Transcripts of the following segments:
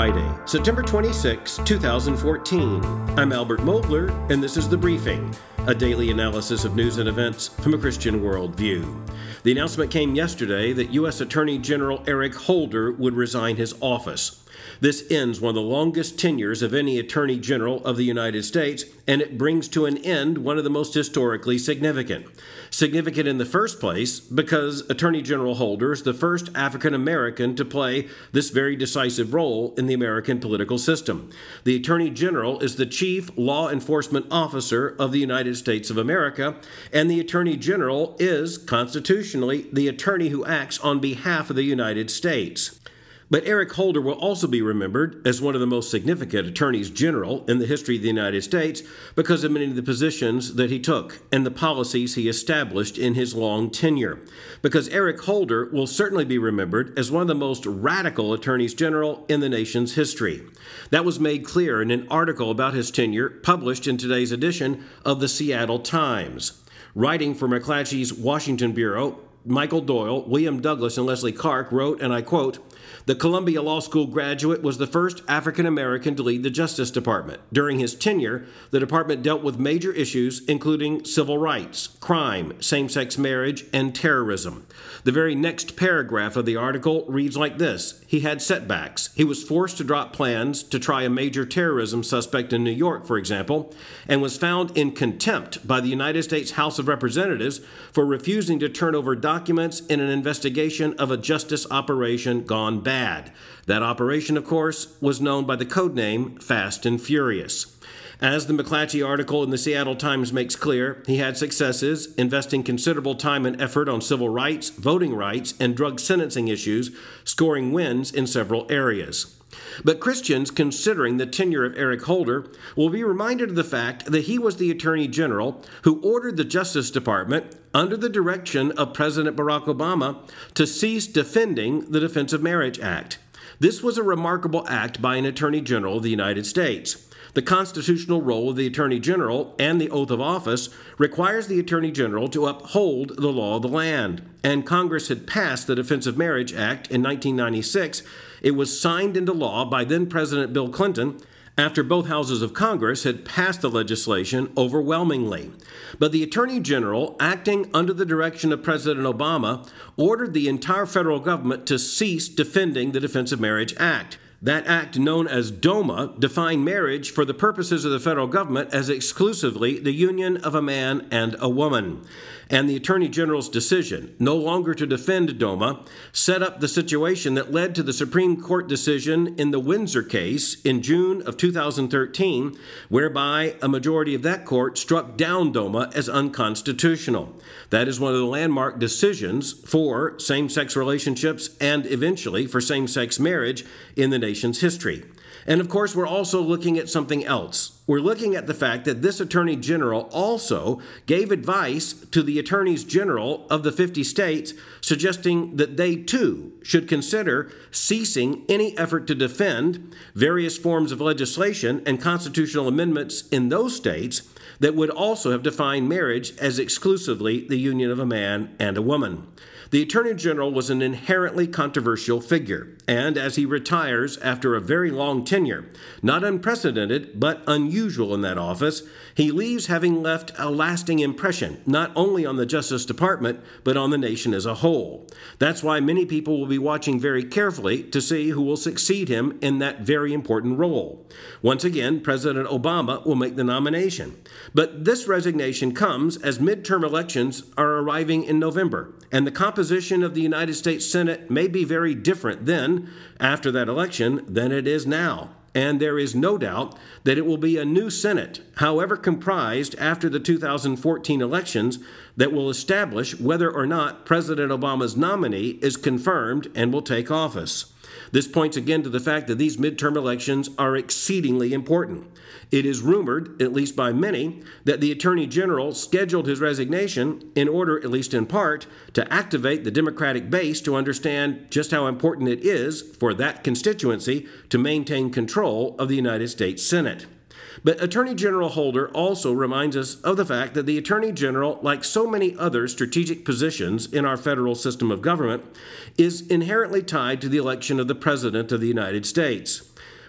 Friday, September 26, 2014. I'm Albert Mogler, and this is The Briefing, a daily analysis of news and events from a Christian worldview. The announcement came yesterday that U.S. Attorney General Eric Holder would resign his office. This ends one of the longest tenures of any Attorney General of the United States, and it brings to an end one of the most historically significant. Significant in the first place because Attorney General Holder is the first African American to play this very decisive role in the American political system. The Attorney General is the chief law enforcement officer of the United States of America, and the Attorney General is, constitutionally, the attorney who acts on behalf of the United States. But Eric Holder will also be remembered as one of the most significant attorneys general in the history of the United States because of many of the positions that he took and the policies he established in his long tenure. Because Eric Holder will certainly be remembered as one of the most radical attorneys general in the nation's history. That was made clear in an article about his tenure published in today's edition of the Seattle Times. Writing for McClatchy's Washington Bureau, Michael Doyle, William Douglas, and Leslie Clark wrote, and I quote, "The Columbia Law School graduate was the first African American to lead the Justice Department. During his tenure, the department dealt with major issues including civil rights, crime, same-sex marriage, and terrorism." The very next paragraph of the article reads like this: "He had setbacks. He was forced to drop plans to try a major terrorism suspect in New York, for example, and was found in contempt by the United States House of Representatives for refusing to turn over documents in an investigation of a justice operation gone bad. That operation, of course, was known by the code name Fast and Furious." As the McClatchy article in the Seattle Times makes clear, he had successes, investing considerable time and effort on civil rights, voting rights, and drug sentencing issues, scoring wins in several areas. But Christians considering the tenure of Eric Holder will be reminded of the fact that he was the Attorney General who ordered the Justice Department, under the direction of President Barack Obama, to cease defending the Defense of Marriage Act. This was a remarkable act by an Attorney General of the United States. The constitutional role of the Attorney General and the oath of office requires the Attorney General to uphold the law of the land. And Congress had passed the Defense of Marriage Act in 1996. It was signed into law by then-President Bill Clinton after both houses of Congress had passed the legislation overwhelmingly. But the Attorney General, acting under the direction of President Obama, ordered the entire federal government to cease defending the Defense of Marriage Act. That act, known as DOMA, defined marriage for the purposes of the federal government as exclusively the union of a man and a woman. And the Attorney General's decision, no longer to defend DOMA, set up the situation that led to the Supreme Court decision in the Windsor case in June of 2013, whereby a majority of that court struck down DOMA as unconstitutional. That is one of the landmark decisions for same-sex relationships and eventually for same-sex marriage in the nation's history. And of course, we're also looking at something else. We're looking at the fact that this Attorney General also gave advice to the Attorneys General of the 50 states, suggesting that they too should consider ceasing any effort to defend various forms of legislation and constitutional amendments in those states that would also have defined marriage as exclusively the union of a man and a woman. The Attorney General was an inherently controversial figure, and as he retires after a very long tenure, not unprecedented but unusual in that office, he leaves having left a lasting impression, not only on the Justice Department, but on the nation as a whole. That's why many people will be watching very carefully to see who will succeed him in that very important role. Once again, President Obama will make the nomination. But this resignation comes as midterm elections are arriving in November, and the composition of the United States Senate may be very different then, after that election, than it is now. And there is no doubt that it will be a new Senate, however comprised after the 2014 elections, that will establish whether or not President Obama's nominee is confirmed and will take office. This points again to the fact that these midterm elections are exceedingly important. It is rumored, at least by many, that the Attorney General scheduled his resignation in order, at least in part, to activate the Democratic base to understand just how important it is for that constituency to maintain control of the United States Senate. But Attorney General Holder also reminds us of the fact that the Attorney General, like so many other strategic positions in our federal system of government, is inherently tied to the election of the President of the United States.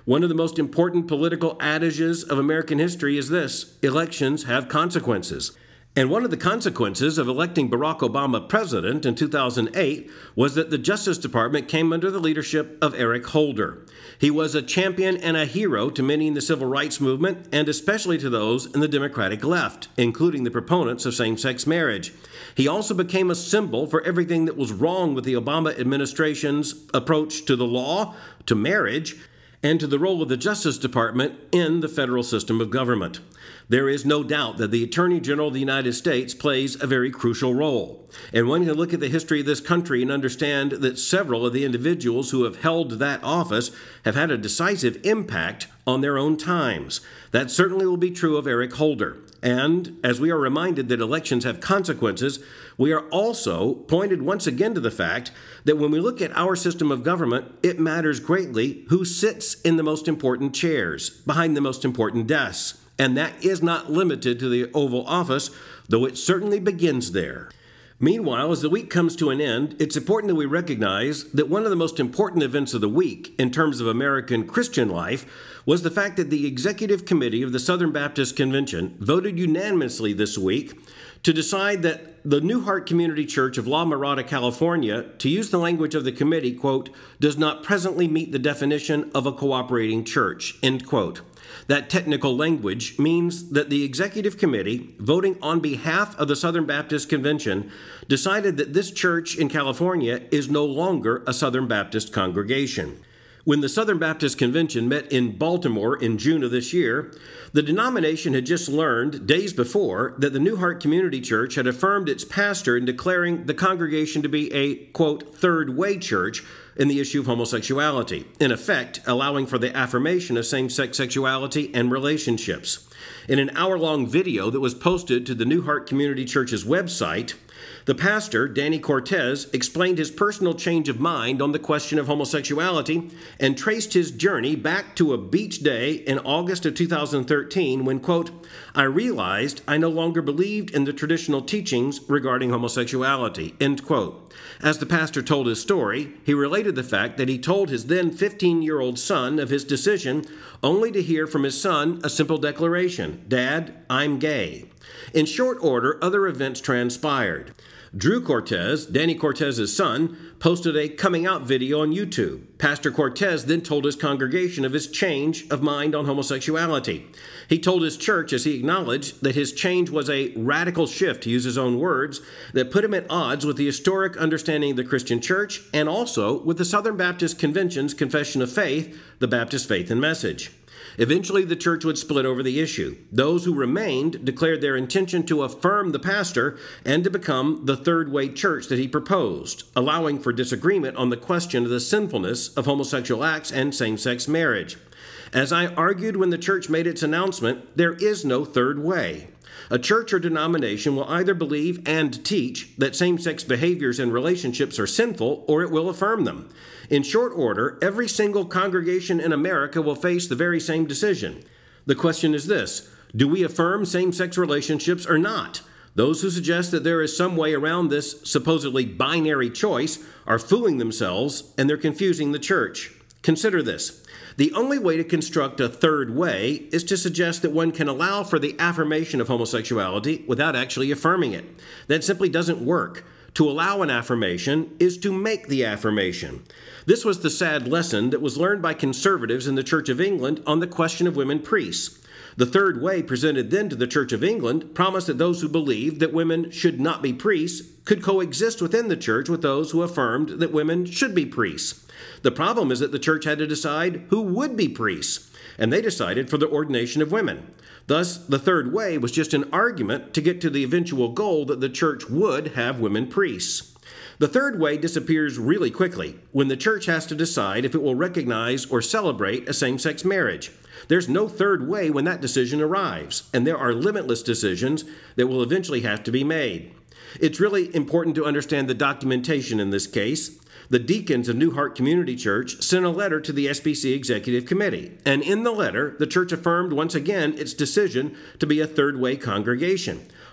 One of the most important political adages of American history is this: elections have consequences. And one of the consequences of electing Barack Obama president in 2008 was that the Justice Department came under the leadership of Eric Holder. He was a champion and a hero to many in the civil rights movement, and especially to those in the Democratic left, including the proponents of same-sex marriage. He also became a symbol for everything that was wrong with the Obama administration's approach to the law, to marriage, and to the role of the Justice Department in the federal system of government. There is no doubt that the Attorney General of the United States plays a very crucial role. And one can look at the history of this country and understand that several of the individuals who have held that office have had a decisive impact on their own times. That certainly will be true of Eric Holder. And as we are reminded that elections have consequences, we are also pointed once again to the fact that when we look at our system of government, it matters greatly who sits in the most important chairs, behind the most important desks. And that is not limited to the Oval Office, though it certainly begins there. Meanwhile, as the week comes to an end, it's important that we recognize that one of the most important events of the week in terms of American Christian life was the fact that the Executive Committee of the Southern Baptist Convention voted unanimously this week to decide that the New Heart Community Church of La Mirada, California, to use the language of the committee, quote, does not presently meet the definition of a cooperating church, end quote. That technical language means that the Executive Committee, voting on behalf of the Southern Baptist Convention, decided that this church in California is no longer a Southern Baptist congregation. When the Southern Baptist Convention met in Baltimore in June of this year, the denomination had just learned days before that the New Heart Community Church had affirmed its pastor in declaring the congregation to be a, quote, third-way church in the issue of homosexuality, in effect allowing for the affirmation of same-sex sexuality and relationships. In an hour-long video that was posted to the New Heart Community Church's website, the pastor, Danny Cortez, explained his personal change of mind on the question of homosexuality and traced his journey back to a beach day in August of 2013 when, quote, I realized I no longer believed in the traditional teachings regarding homosexuality, end quote. As the pastor told his story, he related the fact that he told his then 15-year-old son of his decision only to hear from his son a simple declaration, Dad, I'm gay. In short order, other events transpired. Drew Cortez, Danny Cortez's son, posted a coming out video on YouTube. Pastor Cortez then told his congregation of his change of mind on homosexuality. He told his church, as he acknowledged, that his change was a radical shift, to use his own words, that put him at odds with the historic understanding of the Christian church and also with the Southern Baptist Convention's Confession of Faith, the Baptist Faith and Message. Eventually, the church would split over the issue. Those who remained declared their intention to affirm the pastor and to become the third-way church that he proposed, allowing for disagreement on the question of the sinfulness of homosexual acts and same-sex marriage. As I argued when the church made its announcement, there is no third way. A church or denomination will either believe and teach that same-sex behaviors and relationships are sinful, or it will affirm them. In short order, every single congregation in America will face the very same decision. The question is this: do we affirm same-sex relationships or not? Those who suggest that there is some way around this supposedly binary choice are fooling themselves, and they're confusing the church. Consider this. The only way to construct a third way is to suggest that one can allow for the affirmation of homosexuality without actually affirming it. That simply doesn't work. To allow an affirmation is to make the affirmation. This was the sad lesson that was learned by conservatives in the Church of England on the question of women priests. The third way presented then to the Church of England promised that those who believed that women should not be priests could coexist within the church with those who affirmed that women should be priests. The problem is that the church had to decide who would be priests, and they decided for the ordination of women. Thus, the third way was just an argument to get to the eventual goal that the church would have women priests. The third way disappears really quickly when the church has to decide if it will recognize or celebrate a same-sex marriage. There's no third way when that decision arrives, and there are limitless decisions that will eventually have to be made. It's really important to understand the documentation in this case. The deacons of New Heart Community Church sent a letter to the SBC Executive Committee, and in the letter, the church affirmed once again its decision to be a third-way congregation.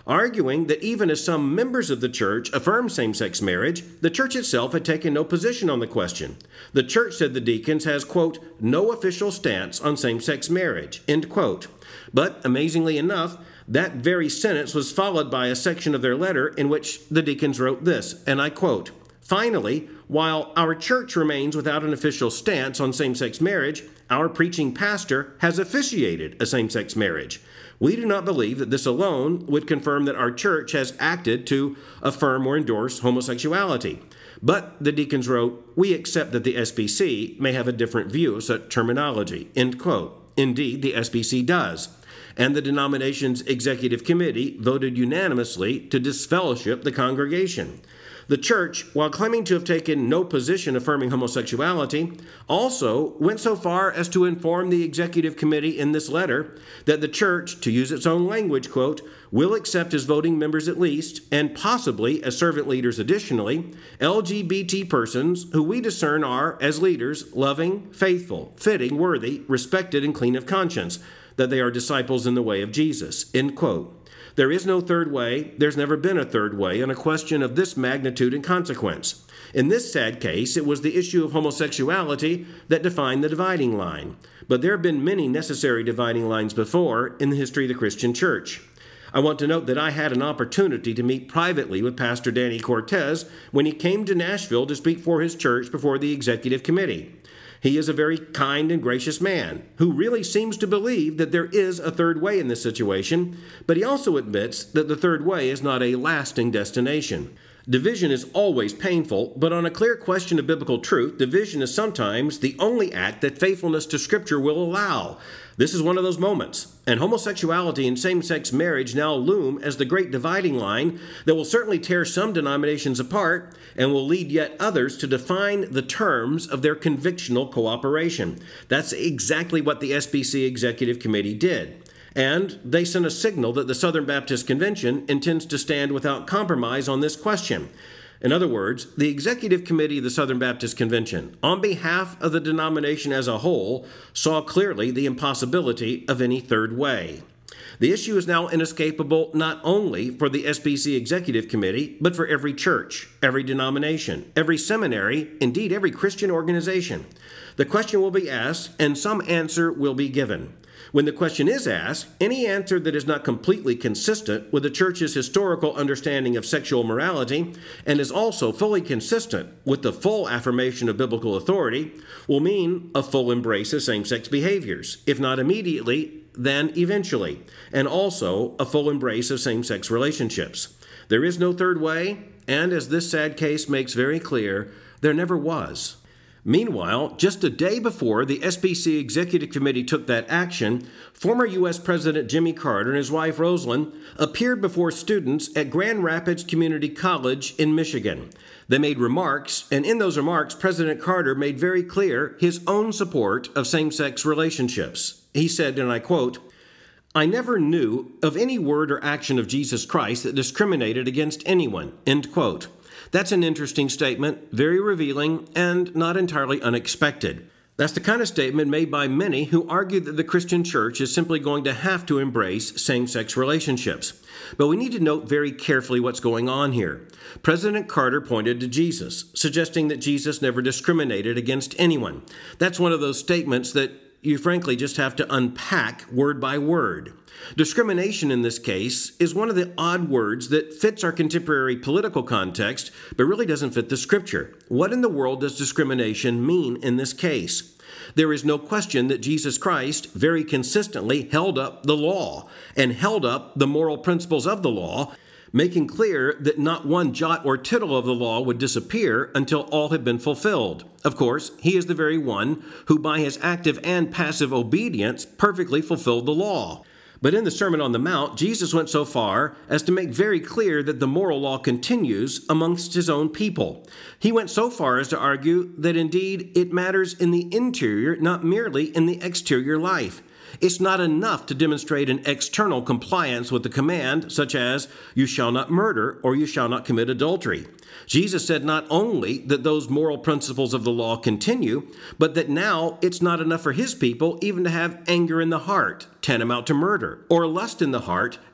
arguing that even as some members of the church affirmed same-sex marriage, the church itself had taken no position on the question. The church, said the deacons, has, quote, no official stance on same-sex marriage, end quote. But amazingly enough, that very sentence was followed by a section of their letter in which the deacons wrote this, and I quote, finally, while our church remains without an official stance on same-sex marriage, our preaching pastor has officiated a same-sex marriage. We do not believe that this alone would confirm that our church has acted to affirm or endorse homosexuality. But, the deacons wrote, we accept that the SBC may have a different view of such terminology, end quote. Indeed, the SBC does. And the denomination's executive committee voted unanimously to disfellowship the congregation. The church, while claiming to have taken no position affirming homosexuality, also went so far as to inform the executive committee in this letter that the church, to use its own language, quote, will accept as voting members at least, and possibly as servant leaders additionally, LGBT persons who we discern are, as leaders, loving, faithful, fitting, worthy, respected, and clean of conscience, that they are disciples in the way of Jesus, end quote. There is no third way, there's never been a third way on a question of this magnitude and consequence. In this sad case, it was the issue of homosexuality that defined the dividing line. But there have been many necessary dividing lines before in the history of the Christian church. I want to note that I had an opportunity to meet privately with Pastor Danny Cortez when he came to Nashville to speak for his church before the executive committee. He is a very kind and gracious man who really seems to believe that there is a third way in this situation, but he also admits that the third way is not a lasting destination. Division is always painful, but on a clear question of biblical truth, division is sometimes the only act that faithfulness to Scripture will allow. This is one of those moments, and homosexuality and same-sex marriage now loom as the great dividing line that will certainly tear some denominations apart and will lead yet others to define the terms of their convictional cooperation. That's exactly what the SBC Executive Committee did. And they sent a signal that the Southern Baptist Convention intends to stand without compromise on this question. In other words, the Executive Committee of the Southern Baptist Convention, on behalf of the denomination as a whole, saw clearly the impossibility of any third way. The issue is now inescapable not only for the SBC Executive Committee, but for every church, every denomination, every seminary, indeed every Christian organization. The question will be asked, and some answer will be given. When the question is asked, any answer that is not completely consistent with the church's historical understanding of sexual morality and is also fully consistent with the full affirmation of biblical authority will mean a full embrace of same-sex behaviors, if not immediately, then eventually, and also a full embrace of same-sex relationships. There is no third way, and as this sad case makes very clear, there never was. Meanwhile, just a day before the SBC Executive Committee took that action, former U.S. President Jimmy Carter and his wife Rosalind appeared before students at Grand Rapids Community College in Michigan. They made remarks, and in those remarks, President Carter made very clear his own support of same-sex relationships. He said, and I quote, "I never knew of any word or action of Jesus Christ that discriminated against anyone," end quote. That's an interesting statement, very revealing, and not entirely unexpected. That's the kind of statement made by many who argue that the Christian church is simply going to have to embrace same-sex relationships. But we need to note very carefully what's going on here. President Carter pointed to Jesus, suggesting that Jesus never discriminated against anyone. That's one of those statements that you frankly just have to unpack word by word. Discrimination in this case is one of the odd words that fits our contemporary political context, but really doesn't fit the Scripture. What in the world does discrimination mean in this case? There is no question that Jesus Christ very consistently held up the law and held up the moral principles of the law, making clear that not one jot or tittle of the law would disappear until all had been fulfilled. Of course, he is the very one who by his active and passive obedience perfectly fulfilled the law. But in the Sermon on the Mount, Jesus went so far as to make very clear that the moral law continues amongst his own people. He went so far as to argue that indeed it matters in the interior, not merely in the exterior life. It's not enough to demonstrate an external compliance with the command, such as, "You shall not murder," or "You shall not commit adultery." Jesus said not only that those moral principles of the law continue, but that now it's not enough for his people even to have anger in the heart, tantamount to murder, or lust in the heart,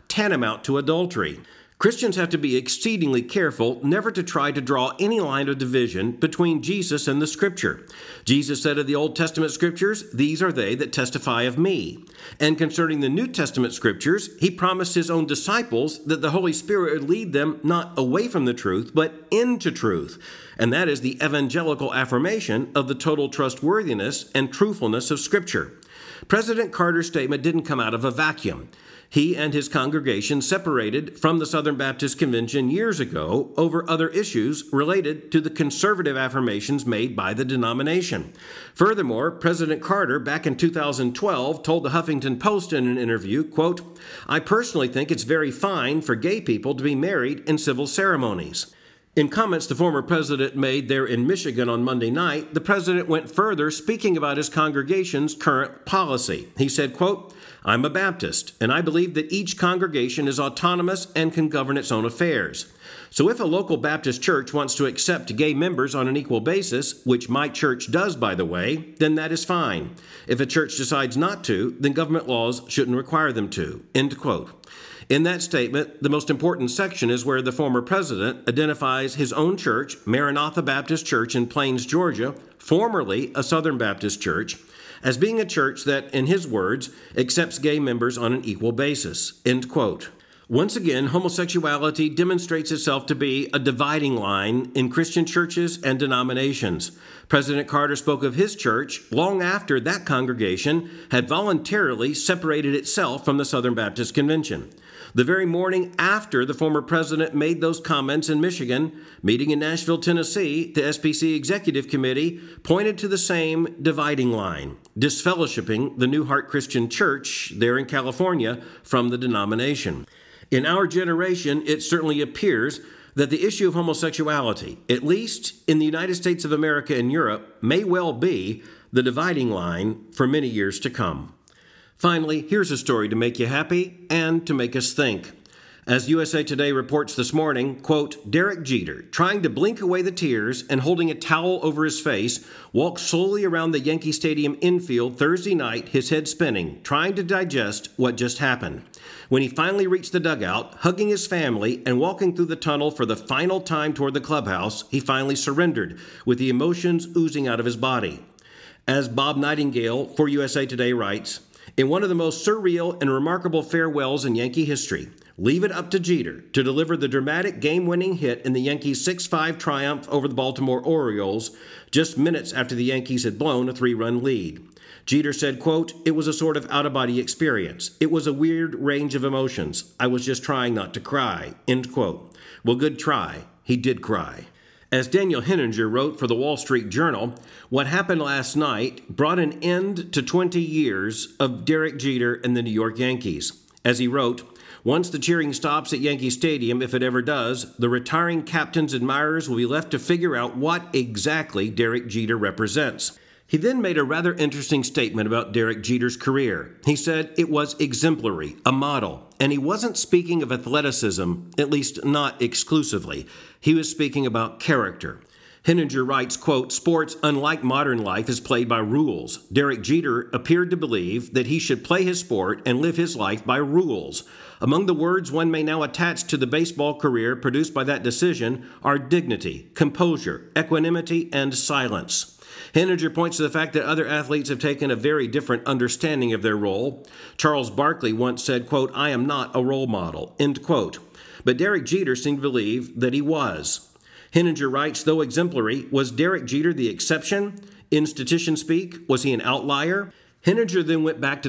tantamount to adultery. Christians have to be exceedingly careful never to try to draw any line of division between Jesus and the Scripture. Jesus said of the Old Testament Scriptures, "These are they that testify of me." And concerning the New Testament Scriptures, he promised his own disciples that the Holy Spirit would lead them not away from the truth, but into truth. And that is the evangelical affirmation of the total trustworthiness and truthfulness of Scripture. President Carter's statement didn't come out of a vacuum. He and his congregation separated from the Southern Baptist Convention years ago over other issues related to the conservative affirmations made by the denomination. Furthermore, President Carter, back in 2012, told the Huffington Post in an interview, quote, "I personally think it's very fine for gay people to be married in civil ceremonies." In comments the former president made there in Michigan on Monday night, the president went further, speaking about his congregation's current policy. He said, quote, "I'm a Baptist, and I believe that each congregation is autonomous and can govern its own affairs. So if a local Baptist church wants to accept gay members on an equal basis, which my church does, by the way, then that is fine. If a church decides not to, then government laws shouldn't require them to." End quote. In that statement, the most important section is where the former president identifies his own church, Maranatha Baptist Church in Plains, Georgia, formerly a Southern Baptist church, as being a church that, in his words, accepts gay members on an equal basis. End quote. Once again, homosexuality demonstrates itself to be a dividing line in Christian churches and denominations. President Carter spoke of his church long after that congregation had voluntarily separated itself from the Southern Baptist Convention. The very morning after the former president made those comments in Michigan, meeting in Nashville, Tennessee, the SBC Executive Committee pointed to the same dividing line, disfellowshipping the New Heart Christian Church there in California from the denomination. In our generation, it certainly appears that the issue of homosexuality, at least in the United States of America and Europe, may well be the dividing line for many years to come. Finally, here's a story to make you happy and to make us think. As USA Today reports this morning, quote, "Derek Jeter, trying to blink away the tears and holding a towel over his face, walked slowly around the Yankee Stadium infield Thursday night, his head spinning, trying to digest what just happened. When he finally reached the dugout, hugging his family and walking through the tunnel for the final time toward the clubhouse, he finally surrendered, with the emotions oozing out of his body." As Bob Nightingale for USA Today writes, "In one of the most surreal and remarkable farewells in Yankee history, leave it up to Jeter to deliver the dramatic game-winning hit in the Yankees' 6-5 triumph over the Baltimore Orioles just minutes after the Yankees had blown a 3-run lead. Jeter said, quote, "It was a sort of out-of-body experience. It was a weird range of emotions. I was just trying not to cry." End quote. Well, good try. He did cry. As Daniel Henninger wrote for the Wall Street Journal, what happened last night brought an end to 20 years of Derek Jeter and the New York Yankees. As he wrote, "Once the cheering stops at Yankee Stadium, if it ever does, the retiring captain's admirers will be left to figure out what exactly Derek Jeter represents." He then made a rather interesting statement about Derek Jeter's career. He said it was exemplary, a model, and he wasn't speaking of athleticism, at least not exclusively. He was speaking about character. Henninger writes, quote, "Sports, unlike modern life, is played by rules. Derek Jeter appeared to believe that he should play his sport and live his life by rules. Among the words one may now attach to the baseball career produced by that decision are dignity, composure, equanimity, and silence." Henninger points to the fact that other athletes have taken a very different understanding of their role. Charles Barkley once said, quote, "I am not a role model," end quote. But Derek Jeter seemed to believe that he was. Henninger writes, though exemplary, was Derek Jeter the exception? In statistician speak, was he an outlier? Henninger then went back to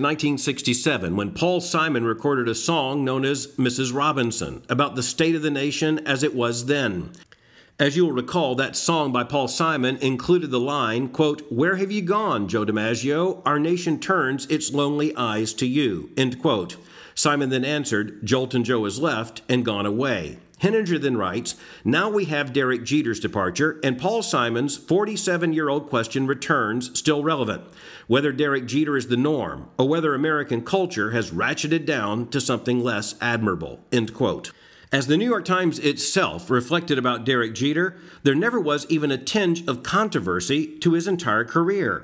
1967 when Paul Simon recorded a song known as Mrs. Robinson about the state of the nation as it was then. As you'll recall, that song by Paul Simon included the line, quote, "Where have you gone, Joe DiMaggio? Our nation turns its lonely eyes to you," end quote. Simon then answered, "Jolton Joe has left and gone away." Henninger then writes, "Now we have Derek Jeter's departure, and Paul Simon's 47-year-old question returns, still relevant, whether Derek Jeter is the norm, or whether American culture has ratcheted down to something less admirable," end quote. As the New York Times itself reflected about Derek Jeter, there never was even a tinge of controversy to his entire career.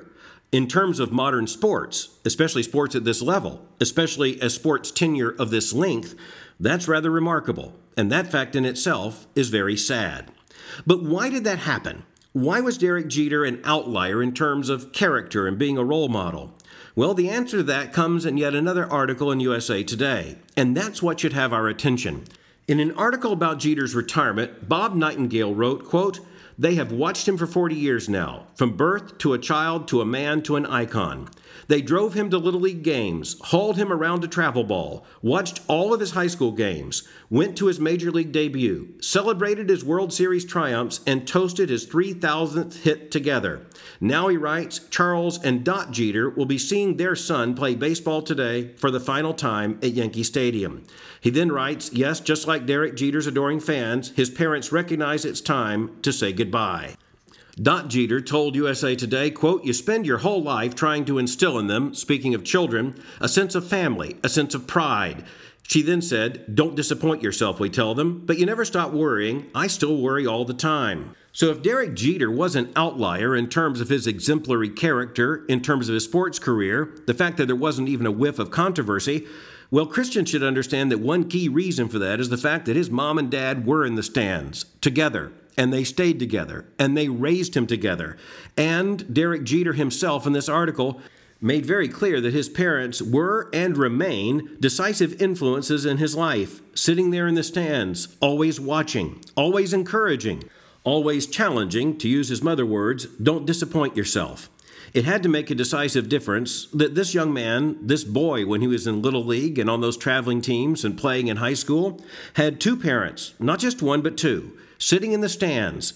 In terms of modern sports, especially sports at this level, especially a sports tenure of this length, that's rather remarkable, and that fact in itself is very sad. But why did that happen? Why was Derek Jeter an outlier in terms of character and being a role model? Well, the answer to that comes in yet another article in USA Today, and that's what should have our attention. In an article about Jeter's retirement, Bob Nightingale wrote, quote, "They have watched him for 40 years now, from birth to a child to a man to an icon. They drove him to Little League games, hauled him around to travel ball, watched all of his high school games, went to his Major League debut, celebrated his World Series triumphs, and toasted his 3,000th hit together. Now," he writes, "Charles and Dot Jeter will be seeing their son play baseball today for the final time at Yankee Stadium." He then writes, "Yes, just like Derek Jeter's adoring fans, his parents recognize it's time to say goodbye." Dot Jeter told USA Today, quote, "You spend your whole life trying to instill in them, speaking of children, a sense of family, a sense of pride." She then said, "Don't disappoint yourself, we tell them, but you never stop worrying. I still worry all the time." So if Derek Jeter was an outlier in terms of his exemplary character, in terms of his sports career, the fact that there wasn't even a whiff of controversy, well, Christians should understand that one key reason for that is the fact that his mom and dad were in the stands together, and they stayed together, and they raised him together. And Derek Jeter himself in this article made very clear that his parents were and remain decisive influences in his life, sitting there in the stands, always watching, always encouraging, always challenging, to use his mother words, "Don't disappoint yourself." It had to make a decisive difference that this young man, this boy, when he was in Little League and on those traveling teams and playing in high school, had two parents, not just one but two, sitting in the stands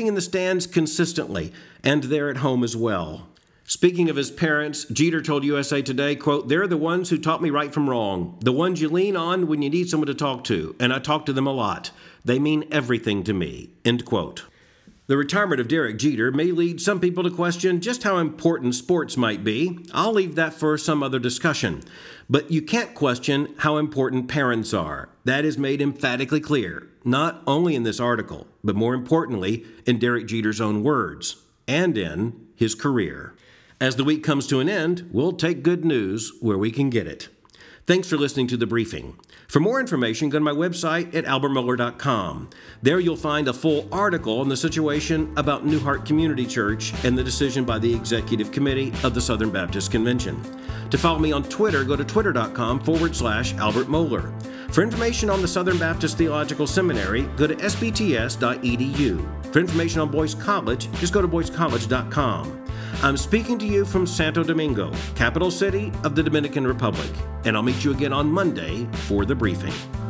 consistently, and there at home as well. Speaking of his parents, Jeter told USA Today, quote, "They're the ones who taught me right from wrong, the ones you lean on when you need someone to talk to, and I talk to them a lot. They mean everything to me," end quote. The retirement of Derek Jeter may lead some people to question just how important sports might be. I'll leave that for some other discussion. But you can't question how important parents are. That is made emphatically clear, not only in this article, but more importantly, in Derek Jeter's own words, and in his career. As the week comes to an end, we'll take good news where we can get it. Thanks for listening to The Briefing. For more information, go to my website at albertmohler.com. There you'll find a full article on the situation about New Heart Community Church and the decision by the Executive Committee of the Southern Baptist Convention. To follow me on Twitter, go to twitter.com/Albert Mohler. For information on the Southern Baptist Theological Seminary, go to sbts.edu. For information on Boyce College, just go to boycecollege.com. I'm speaking to you from Santo Domingo, capital city of the Dominican Republic, and I'll meet you again on Monday for The Briefing.